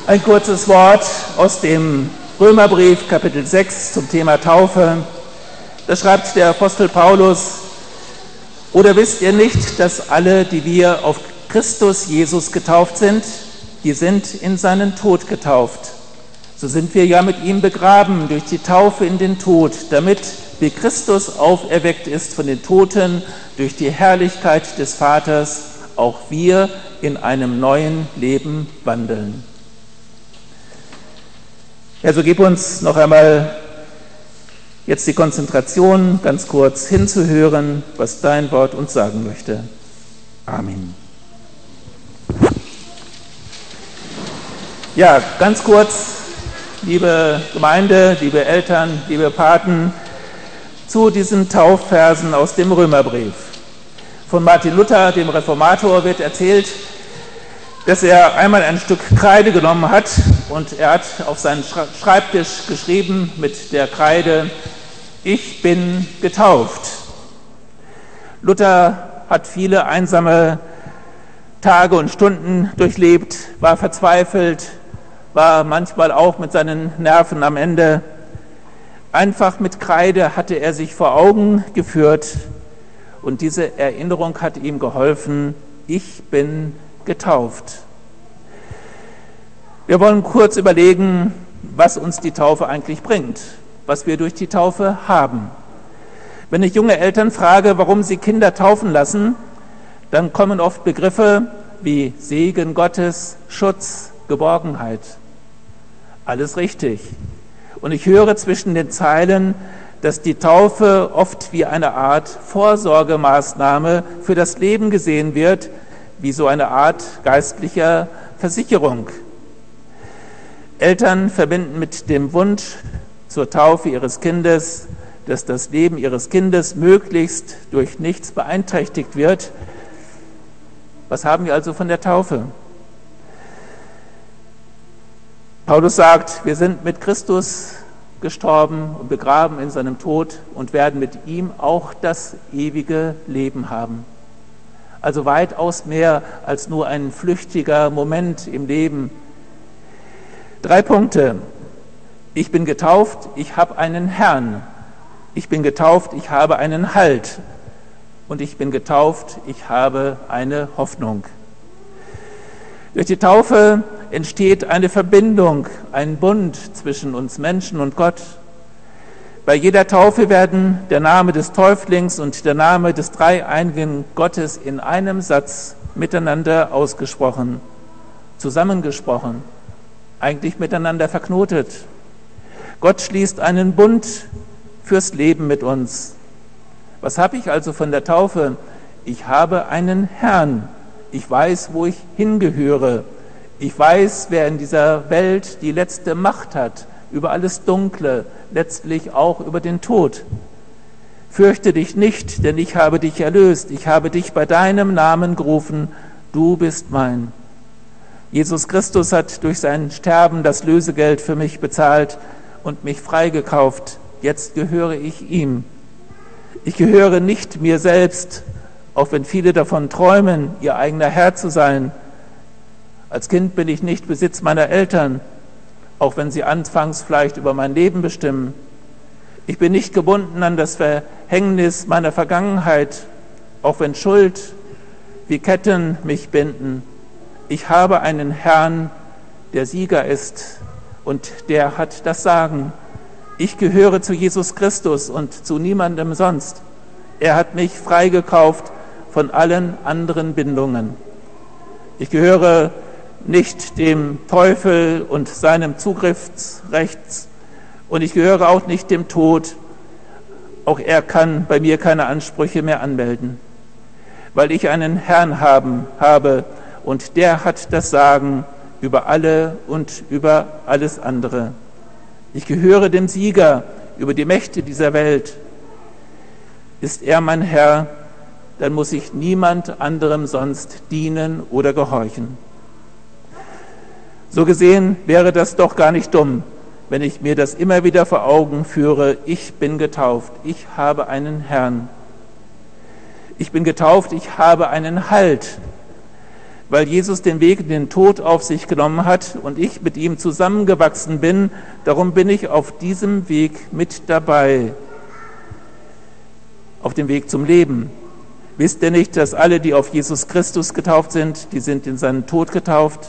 Ein kurzes Wort aus dem Römerbrief, Kapitel 6 zum Thema Taufe. Da schreibt der Apostel Paulus: Oder wisst ihr nicht, dass alle, die wir auf Christus Jesus getauft sind, die sind in seinen Tod getauft? So sind wir ja mit ihm begraben durch die Taufe in den Tod, damit, wie Christus auferweckt ist von den Toten durch die Herrlichkeit des Vaters, auch wir in einem neuen Leben wandeln. Ja, so gib uns noch einmal jetzt die Konzentration, ganz kurz hinzuhören, was dein Wort uns sagen möchte. Amen. Ja, ganz kurz, liebe Gemeinde, liebe Eltern, liebe Paten, zu diesen Taufversen aus dem Römerbrief. Von Martin Luther, dem Reformator, wird erzählt, dass er einmal ein Stück Kreide genommen hat und er hat auf seinen Schreibtisch geschrieben mit der Kreide: Ich bin getauft. Luther hat viele einsame Tage und Stunden durchlebt, war verzweifelt, war manchmal auch mit seinen Nerven am Ende. Einfach mit Kreide hatte er sich vor Augen geführt und diese Erinnerung hat ihm geholfen: Ich bin getauft. Wir wollen kurz überlegen, was uns die Taufe eigentlich bringt, was wir durch die Taufe haben. Wenn ich junge Eltern frage, warum sie Kinder taufen lassen, dann kommen oft Begriffe wie Segen Gottes, Schutz, Geborgenheit. Alles richtig. Und ich höre zwischen den Zeilen, dass die Taufe oft wie eine Art Vorsorgemaßnahme für das Leben gesehen wird, wie so eine Art geistlicher Versicherung. Eltern verbinden mit dem Wunsch zur Taufe ihres Kindes, dass das Leben ihres Kindes möglichst durch nichts beeinträchtigt wird. Was haben wir also von der Taufe? Paulus sagt, wir sind mit Christus gestorben und begraben in seinem Tod und werden mit ihm auch das ewige Leben haben. Also weitaus mehr als nur ein flüchtiger Moment im Leben. 3 Punkte. Ich bin getauft, ich habe einen Herrn. Ich bin getauft, ich habe einen Halt. Und ich bin getauft, ich habe eine Hoffnung. Durch die Taufe entsteht eine Verbindung, ein Bund zwischen uns Menschen und Gott. Bei jeder Taufe werden der Name des Täuflings und der Name des dreieinigen Gottes in einem Satz miteinander ausgesprochen, zusammengesprochen, eigentlich miteinander verknotet. Gott schließt einen Bund fürs Leben mit uns. Was habe ich also von der Taufe? Ich habe einen Herrn. Ich weiß, wo ich hingehöre. Ich weiß, wer in dieser Welt die letzte Macht hat, über alles Dunkle, letztlich auch über den Tod. Fürchte dich nicht, denn ich habe dich erlöst. Ich habe dich bei deinem Namen gerufen. Du bist mein. Jesus Christus hat durch sein Sterben das Lösegeld für mich bezahlt und mich freigekauft. Jetzt gehöre ich ihm. Ich gehöre nicht mir selbst, auch wenn viele davon träumen, ihr eigener Herr zu sein. Als Kind bin ich nicht Besitz meiner Eltern, auch wenn sie anfangs vielleicht über mein Leben bestimmen. Ich bin nicht gebunden an das Verhängnis meiner Vergangenheit, auch wenn Schuld wie Ketten mich binden. Ich habe einen Herrn, der Sieger ist und der hat das Sagen. Ich gehöre zu Jesus Christus und zu niemandem sonst. Er hat mich freigekauft von allen anderen Bindungen. Ich gehöre nicht dem Teufel und seinem Zugriffsrecht und ich gehöre auch nicht dem Tod. Auch er kann bei mir keine Ansprüche mehr anmelden, weil ich einen Herrn habe und der hat das Sagen über alle und über alles andere. Ich gehöre dem Sieger über die Mächte dieser Welt. Ist er mein Herr, dann muss ich niemand anderem sonst dienen oder gehorchen. So gesehen wäre das doch gar nicht dumm, wenn ich mir das immer wieder vor Augen führe. Ich bin getauft, ich habe einen Herrn. Ich bin getauft, ich habe einen Halt. weil Jesus den Weg in den Tod auf sich genommen hat und ich mit ihm zusammengewachsen bin, darum bin ich auf diesem Weg mit dabei, auf dem Weg zum Leben. Wisst ihr nicht, dass alle, die auf Jesus Christus getauft sind, die sind in seinen Tod getauft?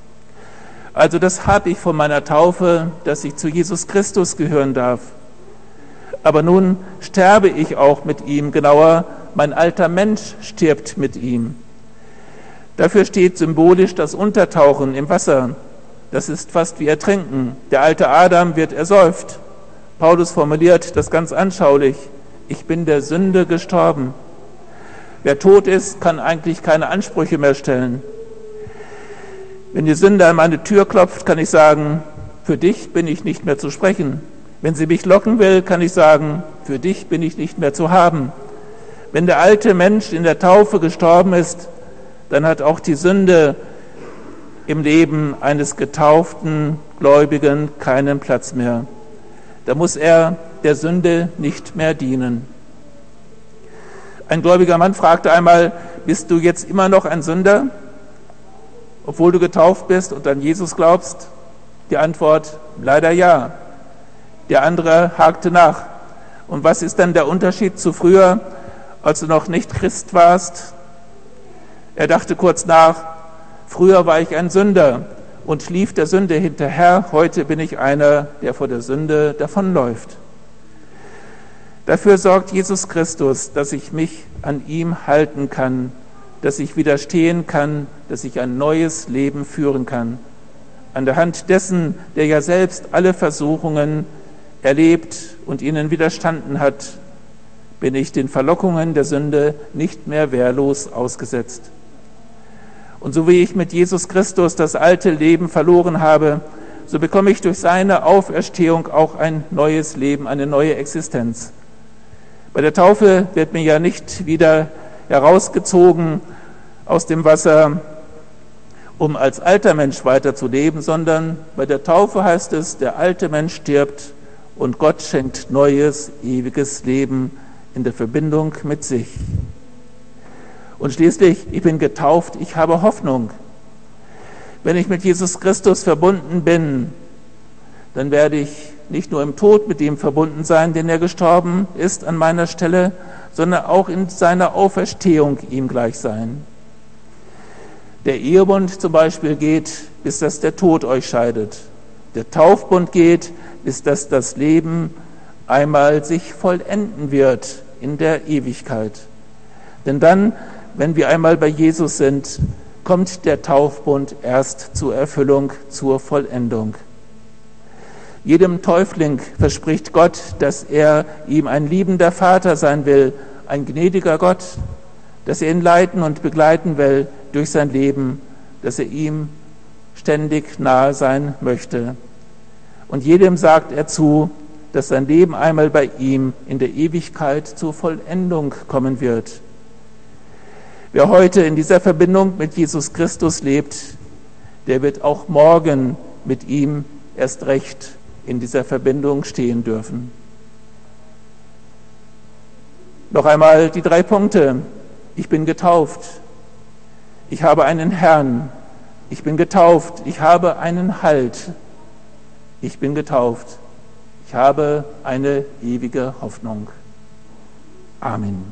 Also das habe ich von meiner Taufe, dass ich zu Jesus Christus gehören darf. Aber nun sterbe ich auch mit ihm, genauer, mein alter Mensch stirbt mit ihm. Dafür steht symbolisch das Untertauchen im Wasser. Das ist fast wie Ertrinken. Der alte Adam wird ersäuft. Paulus formuliert das ganz anschaulich. Ich bin der Sünde gestorben. Wer tot ist, kann eigentlich keine Ansprüche mehr stellen. Wenn die Sünde an meine Tür klopft, kann ich sagen, für dich bin ich nicht mehr zu sprechen. Wenn sie mich locken will, kann ich sagen, für dich bin ich nicht mehr zu haben. Wenn der alte Mensch in der Taufe gestorben ist, dann hat auch die Sünde im Leben eines getauften Gläubigen keinen Platz mehr. Da muss er der Sünde nicht mehr dienen. Ein gläubiger Mann fragte einmal, bist du jetzt immer noch ein Sünder, obwohl du getauft bist und an Jesus glaubst? Die Antwort, leider ja. Der andere hakte nach. Und was ist dann der Unterschied zu früher, als du noch nicht Christ warst? Er dachte kurz nach, früher war ich ein Sünder und lief der Sünde hinterher, heute bin ich einer, der vor der Sünde davonläuft. Dafür sorgt Jesus Christus, dass ich mich an ihm halten kann, dass ich widerstehen kann, dass ich ein neues Leben führen kann. An der Hand dessen, der ja selbst alle Versuchungen erlebt und ihnen widerstanden hat, bin ich den Verlockungen der Sünde nicht mehr wehrlos ausgesetzt. Und so wie ich mit Jesus Christus das alte Leben verloren habe, so bekomme ich durch seine Auferstehung auch ein neues Leben, eine neue Existenz. Bei der Taufe wird mir ja nicht wieder herausgezogen aus dem Wasser, um als alter Mensch weiterzuleben, sondern bei der Taufe heißt es, der alte Mensch stirbt und Gott schenkt neues, ewiges Leben in der Verbindung mit sich. Und schließlich, ich bin getauft, ich habe Hoffnung. Wenn ich mit Jesus Christus verbunden bin, dann werde ich nicht nur im Tod mit ihm verbunden sein, denn er gestorben ist an meiner Stelle, sondern auch in seiner Auferstehung ihm gleich sein. Der Ehebund zum Beispiel geht, bis dass der Tod euch scheidet. Der Taufbund geht, bis dass das Leben einmal sich vollenden wird in der Ewigkeit. Denn dann, wenn wir einmal bei Jesus sind, kommt der Taufbund erst zur Erfüllung, zur Vollendung. Jedem Täufling verspricht Gott, dass er ihm ein liebender Vater sein will, ein gnädiger Gott, dass er ihn leiten und begleiten will durch sein Leben, dass er ihm ständig nahe sein möchte. Und jedem sagt er zu, dass sein Leben einmal bei ihm in der Ewigkeit zur Vollendung kommen wird. Wer heute in dieser Verbindung mit Jesus Christus lebt, der wird auch morgen mit ihm erst recht in dieser Verbindung stehen dürfen. Noch einmal die 3 Punkte. Ich bin getauft. Ich habe einen Herrn. Ich bin getauft. Ich habe einen Halt. Ich bin getauft. Ich habe eine ewige Hoffnung. Amen.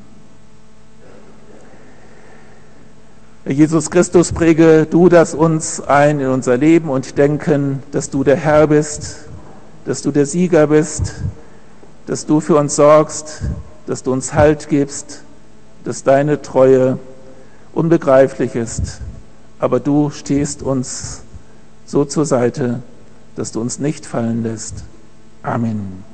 Herr Jesus Christus, präge du das uns ein in unser Leben und Denken, dass du der Herr bist, dass du der Sieger bist, dass du für uns sorgst, dass du uns Halt gibst, dass deine Treue unbegreiflich ist, aber du stehst uns so zur Seite, dass du uns nicht fallen lässt. Amen.